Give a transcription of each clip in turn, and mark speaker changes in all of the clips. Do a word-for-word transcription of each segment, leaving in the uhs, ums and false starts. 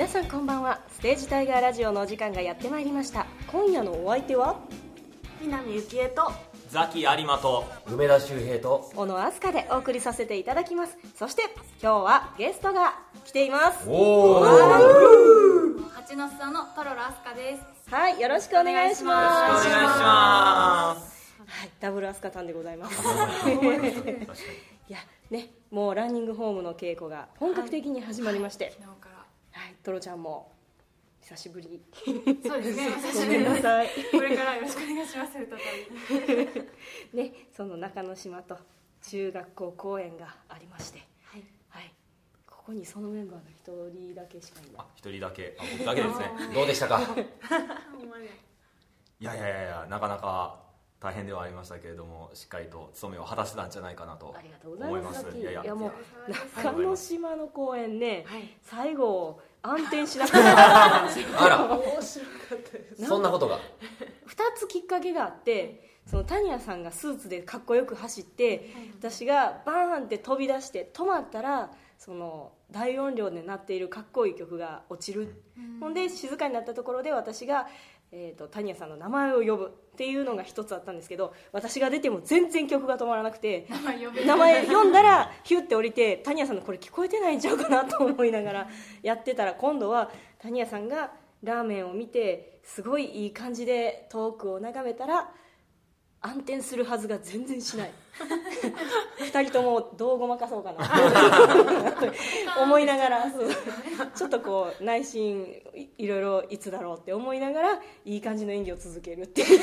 Speaker 1: 皆さんこんばんは。ステージタイガーラジオのお時間がやってまいりました。今夜のお相手は
Speaker 2: 南ゆきえと
Speaker 3: ザキ有馬と
Speaker 4: 梅田修平と
Speaker 1: 小野飛鳥でお送りさせていただきます。そして今日はゲストが来ています。
Speaker 4: おー
Speaker 2: 八の巣のトロロ飛鳥です。
Speaker 1: はい、よろしくお願いします。
Speaker 3: お願いします。
Speaker 1: はい、ダブル飛鳥さんでございます。いやね、もうランニングホームの稽古が本格的に始まりまして、はい、
Speaker 2: 昨日から
Speaker 1: はい、トロちゃんも久しぶり。
Speaker 2: そうですね、久
Speaker 1: ご
Speaker 2: しぶりです。
Speaker 1: めんなさい。
Speaker 2: これからよろしくお願いします。再び
Speaker 1: ね、その中之島と中学校公演がありまして、
Speaker 2: はい、
Speaker 1: はい、ここにそのメンバーが一人だけしかいない。
Speaker 3: あ、一人だけ、あ、僕だけですね。
Speaker 4: どうでしたか？
Speaker 2: ほんまに
Speaker 3: いやいやいやいや、なかなか大変ではありましたけれども、しっかりと務めを果たせたんじゃないかなと
Speaker 1: ありがとうござい
Speaker 3: 思い
Speaker 1: ま。
Speaker 3: ますす。
Speaker 1: い
Speaker 3: いやいや、
Speaker 1: やもう
Speaker 2: はい
Speaker 1: 中之島の公演ね、
Speaker 2: はい
Speaker 1: 最後暗転しなかったんですよ。
Speaker 4: あら、
Speaker 1: 面白かったです。
Speaker 4: そんなことが。
Speaker 1: ふたつきっかけがあって、そのタニヤさんがスーツでかっこよく走って、私がバーンって飛び出して止まったら、その大音量で鳴っているかっこいい曲が落ちる、
Speaker 2: うん
Speaker 1: ほんで静かになったところで私が、えー、とタニヤさんの名前を呼ぶっていうのが一つあったんですけど、私が出ても全然曲が止まらなくて、
Speaker 2: 名前呼べ
Speaker 1: 名前読んだらヒュッて降りて、タニヤさんのこれ聞こえてないんちゃうかなと思いながらやってたら、今度はタニヤさんがラーメンを見てすごいいい感じで遠くを眺めたら暗転するはずが全然しない。二人ともどうごまかそうかな思いながら、そうちょっとこう内心いいろいろいつだろうって思いながらいい感じの演技を続けるっていう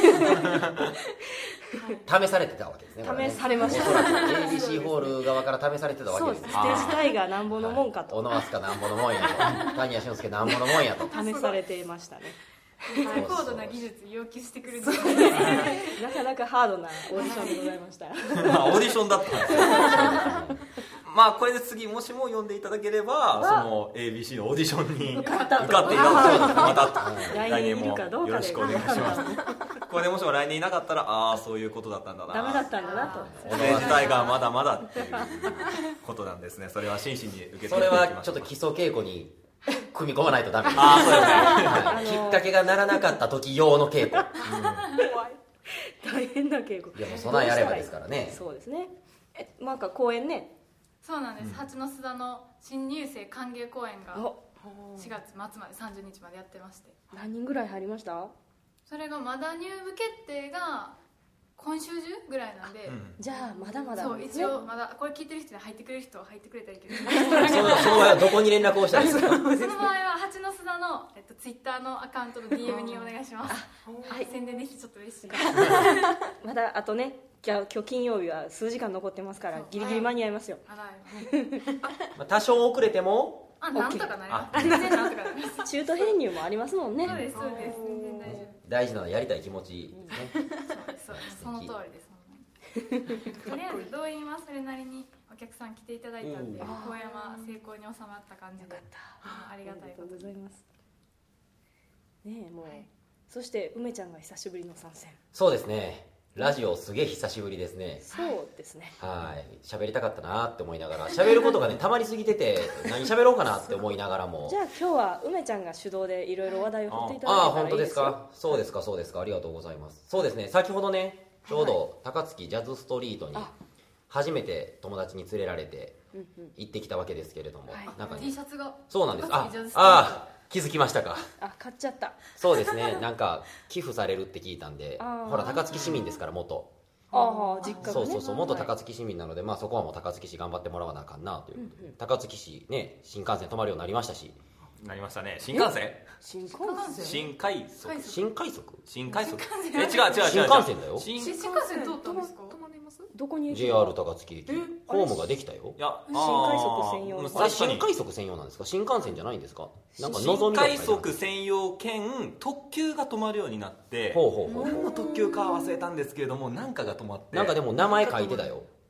Speaker 4: 試されてたわけですね。これね
Speaker 1: 試されました。
Speaker 4: おそらく エービーシー ホール側から試されてたわ
Speaker 1: そうです。
Speaker 4: けですね。
Speaker 1: ステージタイガーなんぼのもんかと、
Speaker 4: 小野飛鳥なんぼのもんやと、谷谷俊介なんぼのもんやと。
Speaker 1: 試されてましたね。
Speaker 2: 高度な技術要求してくるんで
Speaker 1: なかなかハードなオーディションでございました。
Speaker 3: まあ、オーディションだったんですよ。まあ、これで次もしも呼んでいただければ、その エービーシー のオーディションに受かっていただくと、また来年もよろしくお願いします。これでもしも来年いなかったら、ああそういうことだったんだな、
Speaker 1: ダメだったんだなと。
Speaker 3: おね自体がまだまだっていうことなんですね。それは真摯に受けてい
Speaker 4: それ
Speaker 3: ただきましょう。
Speaker 4: はちょっと基礎稽古に組み込まないとダメです。
Speaker 3: ああ、そうですね。
Speaker 4: はいきっかけがならなかった時用の稽古。
Speaker 1: 怖い。大変な稽古。
Speaker 4: いやもう備えあればですからね。
Speaker 1: そうですね。え、なんか公演ね。
Speaker 2: そうなんです、八の巣の新入生歓迎公演が
Speaker 1: お、
Speaker 2: しがつ末までさんじゅうにちまでやってまして、
Speaker 1: 何人ぐらい入りました？
Speaker 2: それがまだ入部決定が今週中ぐらいなんで、
Speaker 3: うん
Speaker 1: じゃあまだまだ
Speaker 2: そう
Speaker 1: ですね。
Speaker 2: 一応まだこれ聞いてる人で入ってくれる人は入ってくれたらいいけど
Speaker 4: そのその場合はどこに連絡をしたらいいですか？
Speaker 2: その場合は八の巣の、えっと、ツイッターのアカウントの ディーエム にお願いします。はい、宣伝できてちょっと嬉しいです。
Speaker 1: まだあとね、今日今日金曜日は数時間残ってますから、ギリギリ間に合いますよ。
Speaker 2: あら
Speaker 4: まあ多少遅れても
Speaker 2: あ、なんとかなります。全然なんとかなります。
Speaker 1: 中途編入もありますもんね。
Speaker 2: そうですそうです、全然大丈
Speaker 4: 大事なのはやりたい気持ちですね。
Speaker 2: 夫。そうですその通りです。とりあえず動員はそれなりにお客さん来ていただいたんで、
Speaker 4: うん
Speaker 2: 公演は成功に収まった感じで、ありがたいこと
Speaker 1: ありがとうございます。ねえ、もう、
Speaker 2: はい
Speaker 1: そして梅ちゃんが久しぶりの参戦。
Speaker 4: そうですね。ラジオすげえ久しぶりですね。
Speaker 1: そうですね。
Speaker 4: はい喋りたかったなって思いながら、喋ることがねたまりすぎてて何喋ろうかなって思いながらも。
Speaker 1: じゃあ今日は梅ちゃんが主導でいろいろ話題を振っていただ
Speaker 4: ああ
Speaker 1: けたらいいでよ。
Speaker 4: 本当ですすか。そうですかそうですか、ありがとうございます。そうですね、先ほどねちょうど高槻ジャズストリートに
Speaker 1: あ
Speaker 4: 初めて友達に連れられて
Speaker 1: うんうん。
Speaker 4: 行ってきたわけですけれども、
Speaker 1: はい
Speaker 4: なんか
Speaker 2: T
Speaker 4: ね
Speaker 2: シャツが
Speaker 4: そうなんです。あ
Speaker 2: 高槻ジャズストリート
Speaker 4: あー気づきましたか。
Speaker 1: あ、買っちゃった。
Speaker 4: そうですね、なんか寄付されるって聞いたんで
Speaker 1: あー
Speaker 4: ほら高槻市民ですから元。
Speaker 1: ああ、実家がね。
Speaker 4: そうそうそう元高
Speaker 1: はい
Speaker 4: 槻市民なので、まあそこはもう高槻市頑張ってもらわなあかんなということで、
Speaker 1: うんうん
Speaker 4: 高槻市ね新幹線止まるようになりましたし。
Speaker 3: なりましたね。新幹線
Speaker 1: 新幹線。
Speaker 3: 新快速
Speaker 2: 快
Speaker 4: 新快速
Speaker 3: 新快速
Speaker 2: 新
Speaker 3: え違う違う違う違う
Speaker 4: 新幹線だよ。
Speaker 3: 新い
Speaker 2: 新幹線通ったんですか？
Speaker 1: どこに行く
Speaker 4: ジェイアール 高槻駅
Speaker 1: え
Speaker 4: ホームができたよ。
Speaker 3: や
Speaker 1: 新快速専用
Speaker 3: あー
Speaker 1: の
Speaker 4: あれ
Speaker 3: 確かに
Speaker 4: 新快速専用なんですか。新幹線じゃないんですか。なんか
Speaker 3: 新
Speaker 4: 望みが
Speaker 3: 快速専用兼特急が止まるようになって、
Speaker 4: ほうほうほう。
Speaker 3: 何の特急かは忘れたんですけれども、なんかが止まって、
Speaker 4: なんかでも名前書いてたよ。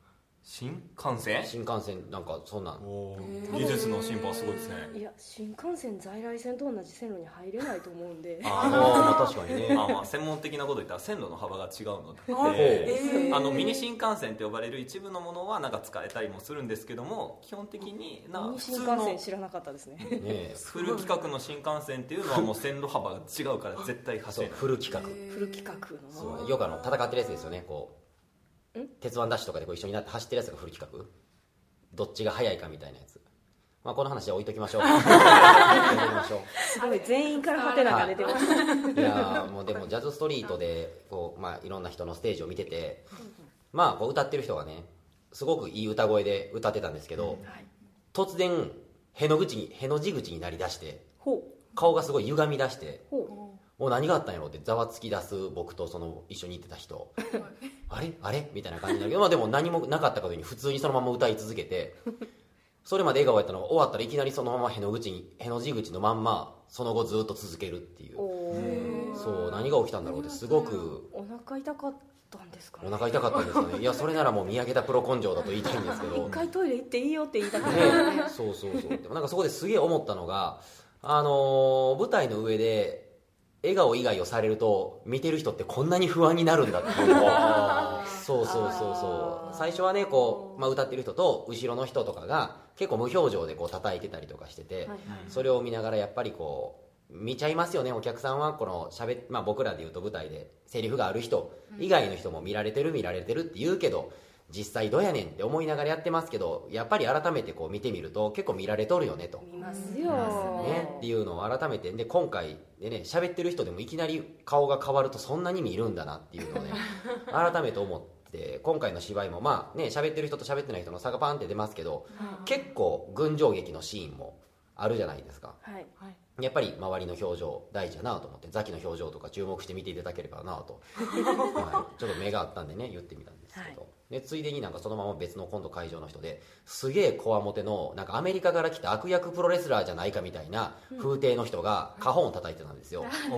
Speaker 3: 新幹線
Speaker 4: 新幹線なんかそんなん
Speaker 3: 技術の進歩はすごいですね。
Speaker 1: いや新幹線在来線と同じ線路に入れないと思うんで
Speaker 3: あ
Speaker 4: まあ確かにね
Speaker 3: まあまあ専門的なこと言ったら線路の幅が違うので、
Speaker 4: え
Speaker 3: ー、あのミニ新幹線と呼ばれる一部のものはなんか使えたりもするんですけども、基本的にな
Speaker 1: ミニ新
Speaker 3: 普通の
Speaker 1: 幹線知らなかったですね
Speaker 4: ね
Speaker 3: フル規格の新幹線っていうのはもう線路幅が違うから絶対走
Speaker 4: そう
Speaker 3: れない。
Speaker 4: フル規格
Speaker 1: フル規格の
Speaker 4: そうよくあの戦ってるやつですよね。こう鉄腕ダッシュとかでこう一緒になって走ってるやつがフル規格、どっちが速いかみたいなやつ。まあこの話は置いときましょう置いときましょう
Speaker 1: すごい全員からハテナが出てました、
Speaker 4: はい、いやもうでもジャズストリートでこう、まあ、いろんな人のステージを見てて、まあこう歌ってる人がねすごくいい歌声で歌ってたんですけど、はい、突然への口にへの字口になりだして顔がすごい歪み出してもう何があったんやろってざわつき出す僕とその一緒に行ってた人あれあれみたいな感じになるけど、まあ、でも何もなかったことに普通にそのまま歌い続けてそれまで笑顔やったのが終わったらいきなりそのままへの口にへの字口のまんまその後ずっと続けるっていう。そう何が起きたんだろうってすごく
Speaker 1: お腹痛かったんですかね。
Speaker 4: お腹痛かったんですよね。いやそれならもう見上げたプロ根性だと言いたいんですけど
Speaker 1: 一回トイレ行っていいよって言いたかった、
Speaker 4: ね、そうそうそう。でもなんかそこですげえ思ったのがあのー、舞台の上で笑顔以外をされると見てる人ってこんなに不安になるんだっていうのをそうそうそうそう最初はねこう、まあ、歌ってる人と後ろの人とかが結構無表情でこう叩いてたりとかしてて、はいはい、それを見ながらやっぱりこう見ちゃいますよね。お客さんはこのしゃべ、まあ、僕らでいうと舞台でセリフがある人以外の人も見られてる見られてるって言うけど実際どうやねんって思いながらやってますけどやっぱり改めてこう見てみると結構見られとるよねと
Speaker 1: 見ますよ、
Speaker 4: ね、っていうのを改めてで今回でね喋ってる人でもいきなり顔が変わるとそんなに見るんだなっていうのをね改めて思って今回の芝居もまあね喋ってる人と喋ってない人の差がパンって出ますけど結構群青劇のシーンもあるじゃないですか、はいはい、やっぱり周りの表情大事だなと思ってザキの表情とか注目して見ていただければなと、はい、ちょっと目があったんでね言ってみたんですけど、はいでついでになんかそのまま別の今度会場の人ですげえこわもてのなんかアメリカから来た悪役プロレスラーじゃないかみたいな風景の人がカホンを叩いてたんですよ、うん、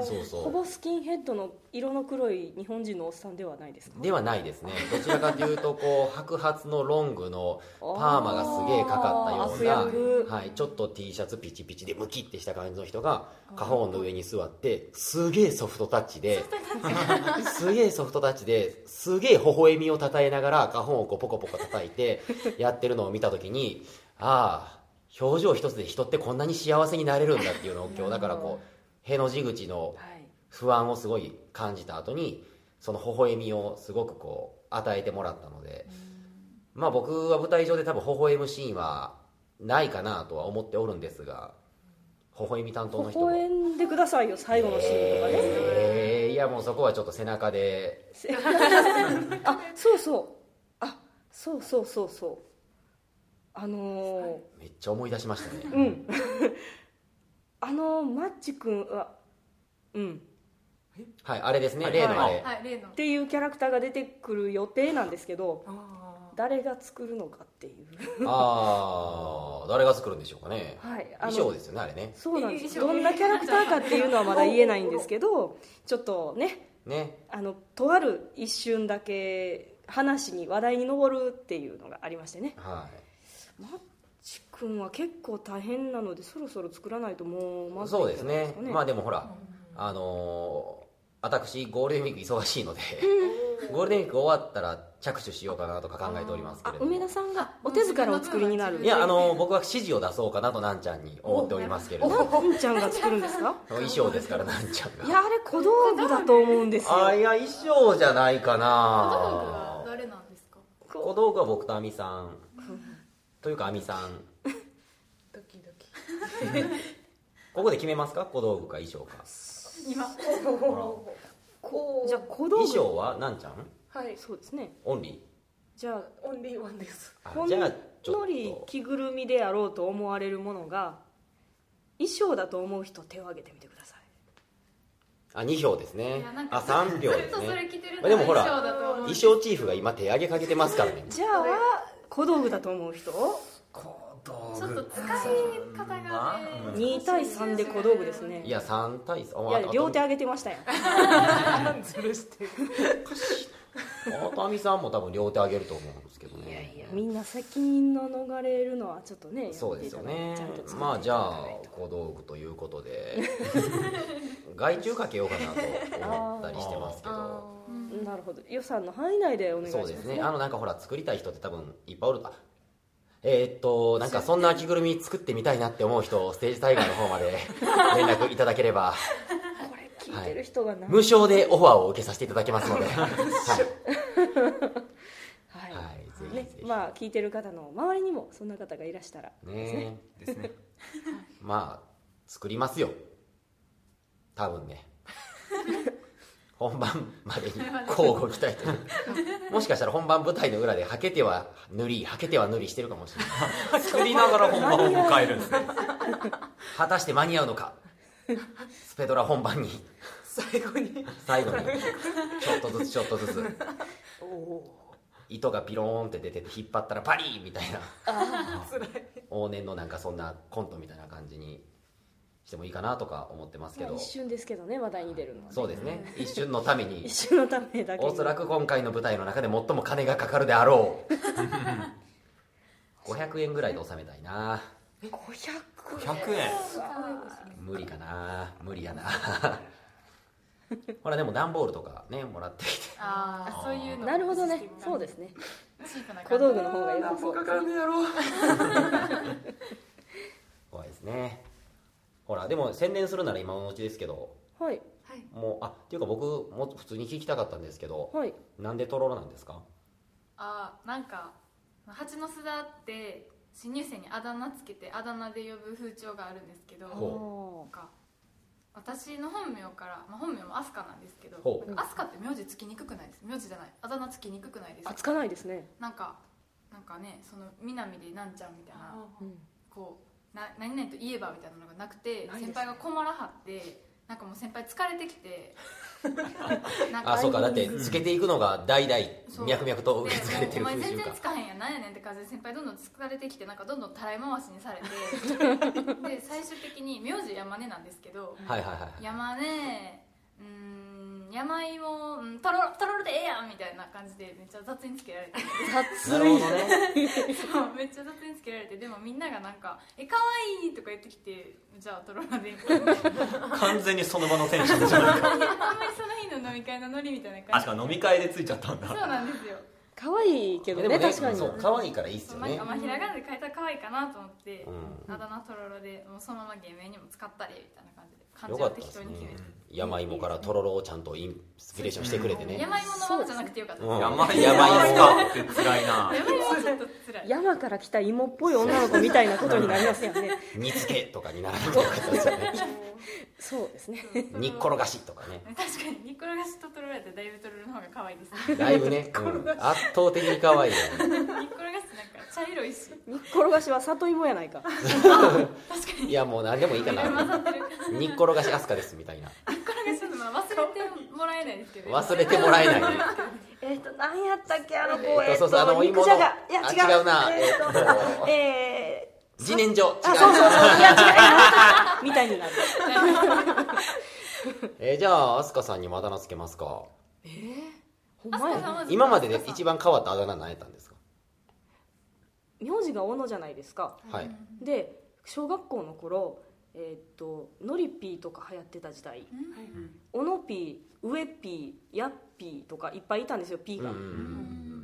Speaker 4: そうそう
Speaker 1: ほぼスキンヘッドの色の黒い日本人のおっさんではないですか。
Speaker 4: ではないですね。どちらかというとこう白髪のロングのパーマがすげえかかったような、はい、ちょっと T シャツピチピチでムキってした感じの人がカホンの上に座ってすげえソフトタッチですげえソフトタッチですげえ微笑みをたたえながらカホンをこうポコポコ叩いてやってるのを見た時にああ表情一つで人ってこんなに幸せになれるんだっていうのを今日だからこうへの字口の不安をすごい感じた後にその微笑みをすごくこう与えてもらったのでまあ僕は舞台上で多分微笑むシーンはないかなとは思っておるんですが微笑み担当の人も
Speaker 1: 微笑んでくださいよ最後のシーンとかね、
Speaker 4: えー、いやもうそこはちょっと背中で
Speaker 1: あそうそうあそうそうそうそうあのー、
Speaker 4: めっちゃ思い出しましたね
Speaker 1: うんあのマッチ君はうん
Speaker 4: はいあれですね、はい、例のあれ、
Speaker 2: はい、例の
Speaker 1: っていうキャラクターが出てくる予定なんですけど誰が作るのかっていう
Speaker 4: ああ誰が作るんでしょうかね、
Speaker 1: はい、
Speaker 4: 衣装ですよねあれね。
Speaker 1: そうなんです。どんなキャラクターかっていうのはまだ言えないんですけどちょっとね
Speaker 4: ね
Speaker 1: あのとある一瞬だけ話に話題に上るっていうのがありましてね、
Speaker 4: はい、
Speaker 1: マッチ君は結構大変なのでそろそろ作らないともうまずい
Speaker 4: そうですね。まあでもほら、うん、あのー、私ゴールデンウィーク忙しいのでゴールデンウィーク終わったら着手しようかなとか考えておりますけれども
Speaker 1: 梅田さんがお手塚らお作りになる。
Speaker 4: いやあの僕は指示を出そうかなとなんちゃんに思っておりますけれども
Speaker 1: なんちゃんが作るんですか
Speaker 4: 衣装ですからなんちゃんが
Speaker 1: いやあれ小道具だと思うんですよ。
Speaker 4: あいや衣装じゃないかな。
Speaker 2: 小道具は誰なんですか。
Speaker 4: 小道具は僕と亜美さんというか亜美さん
Speaker 2: ドキドキ
Speaker 4: ここで決めますか小道具か衣装か
Speaker 2: 今
Speaker 1: こうじゃあ小道具
Speaker 4: 衣装はなんちゃん。
Speaker 1: はいそうですね
Speaker 4: オンリー
Speaker 1: じゃあ
Speaker 2: オンリーワンです。
Speaker 1: ほんのり着ぐるみであろうと思われるものが衣装だと思う人手を挙げてみてください。
Speaker 4: あに票ですね。あさん票ですね。
Speaker 2: それ着てる
Speaker 4: でもほら衣装チーフが今手挙げかけてますからね。
Speaker 1: じゃあ小道具だと思う人
Speaker 3: 小道具
Speaker 2: ちょっと使い方がね
Speaker 1: に対さんで小道具ですね。
Speaker 4: いやさん対さん
Speaker 1: いや両手挙げてましたよ
Speaker 2: ずるしてる
Speaker 4: あみさんも多分両手あげると思うんですけどね。
Speaker 1: いやいや、みんな責任の逃れるのはちょっとね、
Speaker 4: そうですよね。
Speaker 1: ち
Speaker 4: まあじゃあ小道具ということで外注かけようかなと思ったりしてますけど。
Speaker 1: なるほど、予算の範囲内でお願いしますね。
Speaker 4: そうですね。あのなんかほら作りたい人って多分いっぱいおる。あえー、っとなんかそんな着ぐるみ作ってみたいなって思う人、ステージタイガーの方まで連絡いただければ
Speaker 1: これ聞いてる人が、はい、
Speaker 4: 無償でオファーを受けさせていただきますのではい、はい
Speaker 1: はい、ね、まあ聞いてる方の周りにもそんな方がいらしたらですね。
Speaker 3: ですね
Speaker 4: まあ作りますよ多分ね本番までに交互期待というもしかしたら本番舞台の裏ではけては塗りはけては塗りしてるかもしれない
Speaker 3: 作りながら本番を迎えるんですね
Speaker 4: 果たして間に合うのかスペドラ本番に
Speaker 1: 最後に
Speaker 4: 最後にちょっとずつちょっとずつ糸がピローンって出てて引っ張ったらパリーみたいな
Speaker 1: あ辛い
Speaker 4: 往年のなんかそんなコントみたいな感じにしてもいいかなとか思ってますけど、
Speaker 1: まあ、一瞬ですけどね、話題に出るのは、ね、
Speaker 4: そうですね、一瞬のために
Speaker 1: 一瞬のためだけに
Speaker 4: おそらく今回の舞台の中で最も金がかかるであろうごひゃくえんぐらいで収めたいな。
Speaker 1: ごひゃくえん、
Speaker 3: ごひゃくえん
Speaker 4: 無理かな、無理やなほらでも段ボールとかねもらってきて、
Speaker 2: ああそういうの、
Speaker 1: なるほどね、そうですね、
Speaker 2: チープな
Speaker 1: 小道具の方が良さそう
Speaker 4: かかるんやろ怖いですね。ほらでも宣伝するなら今のうちですけど、
Speaker 1: はい、
Speaker 4: もうあっていうか僕も普通に聞きたかったんですけど、
Speaker 1: はい、
Speaker 4: なんでとろろなんですか？
Speaker 2: あなんか蜂の巣だって新入生にあだ名つけてあだ名で呼ぶ風潮があるんですけど、なんか私の本名から、まあ、本名もアスカなんですけど、アスカって名字つきにくくないです？名字じゃない、あだ名つきにくくないですか？
Speaker 1: あつかないですね。
Speaker 2: なんかなんかね、その南でなんちゃんみたいな、うん、こうな何々と言えばみたいなのがなくて、先輩が困らはってなんかもう先輩疲れてきて
Speaker 4: なんかあそうか、だってつけていくのが代々脈々と受け継がれてる風習か。
Speaker 2: お前全然つかへんやん、なんやねんって感じで先輩どんどん疲れてきて、なんかどんどんたらい回しにされてで最終的に名字山根なんですけど、
Speaker 4: はいはいはい、
Speaker 2: 山根うーん山芋うんとろとろろでええやんみたいな感じでめっちゃ雑につけられて
Speaker 1: 雑
Speaker 4: なるほどね
Speaker 2: そうめっちゃ雑につけられて、でもみんながなんか「え可愛いとか言ってきて、じゃあとろろで
Speaker 3: 完全にその場のテンションじゃないか
Speaker 2: あんまりその日の飲み会のノリみたいな感じ。
Speaker 3: あしか飲み会でついちゃったんだ。
Speaker 2: そうなんですよ。
Speaker 1: 可愛いけど ね, ね確かに
Speaker 4: そう可愛いからいいっすよね。
Speaker 2: なんかまあひらがなで書いたら可愛いかなと思って、
Speaker 4: うん、
Speaker 2: あだ名とろろでもうそのまま芸名にも使ったりみたいな感じで漢
Speaker 4: 字
Speaker 2: を適当に決めて、
Speaker 4: 山芋からとろろをちゃんとインスピレーションしてくれてね。
Speaker 2: 山芋のままじゃなくてよかったです。
Speaker 3: 山芋かって辛いな。
Speaker 2: 山芋はちょっと辛い。
Speaker 1: 山から来た芋っぽい女の子みたいなことになりますよね。
Speaker 4: 煮つけとかにならなくてよかったですよね。
Speaker 1: そうですね。
Speaker 4: 煮っころがしとかね。
Speaker 2: 確かに煮っころがしととろろやったらだいぶとろろの方が可愛いですね。
Speaker 4: だいぶね、うん、圧倒的に可愛いよ。
Speaker 2: 煮っころがしなんか茶色いし。
Speaker 1: 煮っころがしは里芋やないか。
Speaker 2: 確かに。
Speaker 4: いやもう何でもいいかな。煮っころがしアスカですみたいな。
Speaker 2: 煮っころがしちょっとまあ忘れてもらえないですけど。
Speaker 4: 忘れてもらえないね。
Speaker 1: えっと何やったっけあの子、え
Speaker 4: ー、そうそうあの芋の、
Speaker 1: いや違う
Speaker 4: な。
Speaker 1: えっとえー
Speaker 4: 自然薯違う
Speaker 1: あそうそうそういや違うみたいになる
Speaker 4: えー、じゃあアスカさんにもあだ名つけますか。
Speaker 1: えー、ほんまや。
Speaker 4: 今までで一番変わったあだ名何やったんですか。
Speaker 1: 名字が小野じゃないですか、
Speaker 4: はい、
Speaker 1: で小学校の頃えー、っとのりピーとか流行ってた時代、うん、おのピー、うえピー、やっピーとかいっぱいいたんですよ、ピーが、うん、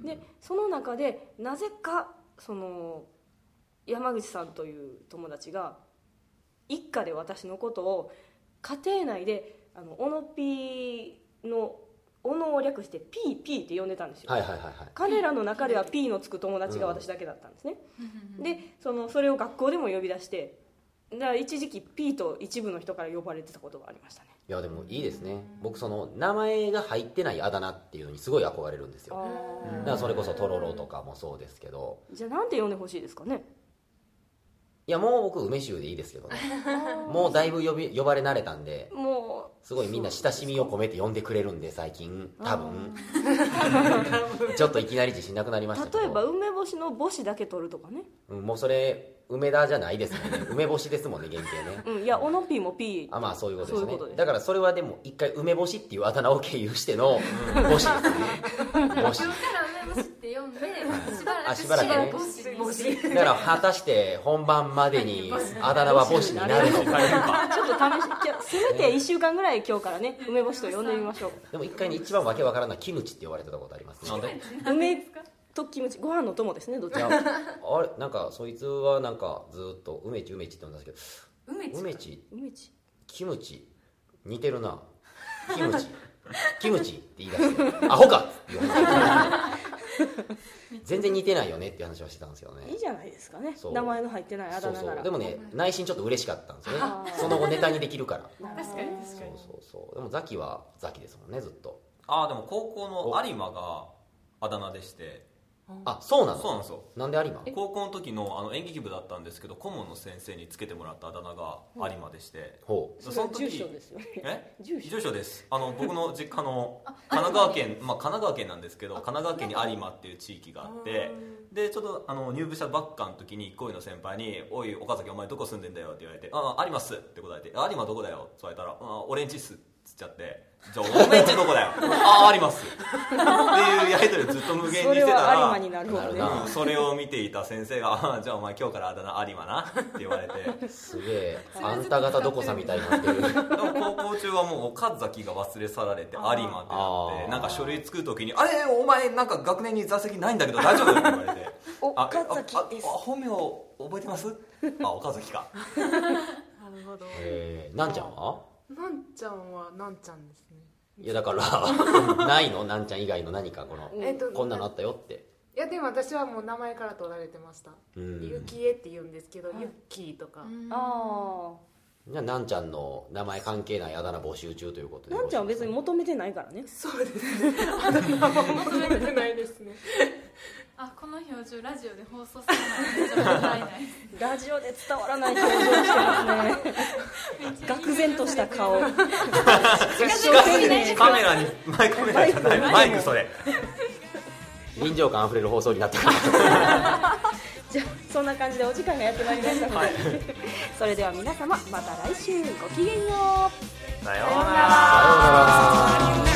Speaker 1: でその中でなぜかその山口さんという友達が一家で私のことを家庭内であのおのピーのおのを略してピーピーって呼んでたんですよ、
Speaker 4: はいはいはいはい、
Speaker 1: 彼らの中ではピーのつく友達が私だけだったんですね、うん、で そのそれを学校でも呼び出してだから一時期 P と一部の人から呼ばれてたことがありましたね。
Speaker 4: いやでもいいですね。僕その名前が入ってないあだ名っていうのにすごい憧れるんですよ。だからそれこそトロロとかもそうですけど。
Speaker 1: じゃあなんて呼んでほしいですかね。
Speaker 4: いやもう僕梅酒でいいですけどねもうだいぶ呼び呼ばれ慣れたんで、もうすごいみんな親しみを込めて呼んでくれるんで最近多分ちょっといきなり自信なくなりましたけど、
Speaker 1: 例えば梅干しの母子だけ取るとかね、
Speaker 4: うん、もうそれ梅田じゃないですもんね。梅干しですもんね、原型ね。
Speaker 1: うん、いや、オノピーも P。
Speaker 4: あ、まあそういうことですね。
Speaker 1: そういうことです。
Speaker 4: だからそれはでも一回梅干しっていうあだ名を経由しての干しですね。
Speaker 2: 干し。から梅干しって読んで、
Speaker 4: しばらくね。
Speaker 2: 干し。
Speaker 4: だから果たして本番までにあだ名は干しになるのか。
Speaker 1: ちょっと試し、じゃせめていっしゅうかんぐらい今日からね、梅干しと呼んでみましょう。
Speaker 4: でも一回に一番わけわからないキムチって呼ばれてたことありますね。
Speaker 1: 梅とキムチ、ご飯の友ですね、どっちも。
Speaker 4: あれ、なんかそいつはなんかずっと梅ち梅ちって呼んだんですけど、
Speaker 2: 梅ち
Speaker 4: 梅ち
Speaker 1: 梅ち
Speaker 4: キムチ似てるな、キムチキムチって言い出してアホかって言われて全然似てないよねって話はしてたんですよね。
Speaker 1: いいじゃないですかね、名前の入ってないあだ名なら。
Speaker 4: そうそう、でもね、内心ちょっと嬉しかったんですよね。その後ネタにできるから。
Speaker 2: 確かに確かに。
Speaker 4: そうそうそう。でもザキはザキですもんね、ずっと。
Speaker 3: ああ、でも高校の有馬があだ名でして。
Speaker 4: あ、そうなの？
Speaker 3: そうなんですよ。
Speaker 4: なんで有馬？
Speaker 3: 高校の時のあの演劇部だったんですけど、顧問の先生につけてもらったあだ名が有馬でして、
Speaker 4: ほ
Speaker 1: う、その時住所ですよね。
Speaker 3: え？
Speaker 1: 住所。
Speaker 3: 住所です。あの僕の実家の神奈川県、まあ神奈川県なんですけど、神奈川県に有馬っていう地域があって、でちょっとあの入部したばっかの時に恋の先輩に「おい岡崎お前どこ住んでんだよ」って言われて「ああ有馬っす」って答えて「有馬どこだよ」って言われたら「あ俺んちっす」っつっちゃって「じゃあ俺んちどこだよ」ああ有馬っすっていうやり取りをずっと無限にしてたら、
Speaker 1: それは有馬になるわね。
Speaker 3: うん、それを見ていた先生が「あじゃあお前今日からあだ名有馬な」って言われて
Speaker 4: すげえ、あんた方どこさみたいになってる。
Speaker 3: でも高校中はもう岡崎が忘れ去られて有馬ってなってなんか書類作る時に「あれお前なんか学年に座席ないんだけど大丈夫?」って言われて「
Speaker 1: 岡崎です」
Speaker 3: ああ本名覚えてます？あ岡崎か。
Speaker 5: なるほど。
Speaker 4: えー、なんちゃんは？
Speaker 5: なんちゃんはなんちゃんですね。
Speaker 4: いやだからないの？なんちゃん以外の何かこの、
Speaker 5: えっと
Speaker 4: こんなのあったよって。
Speaker 5: いやでも私はもう名前から取られてました。ゆきえって言うんですけど、ユッキーとか。
Speaker 1: ああ。
Speaker 4: じゃあなんちゃんの名前関係ないあだ名募集中ということで。
Speaker 1: なんちゃんは別に求めてないからね。
Speaker 5: そうですね。あだ名は求めてないですね。
Speaker 2: あ、この表情ラジオで放送するのはないない。
Speaker 1: ラジオで伝わらない表情してますね。愕然とした顔。
Speaker 3: カメラにマイクカメラじゃないマイクそれ。
Speaker 4: 臨場感あふれる放送になってくる。
Speaker 1: じゃあそんな感じでお時間がやってまいりましたので、はい、それでは皆様また来週ごきげんよう。
Speaker 3: さようなら。
Speaker 4: さようなら。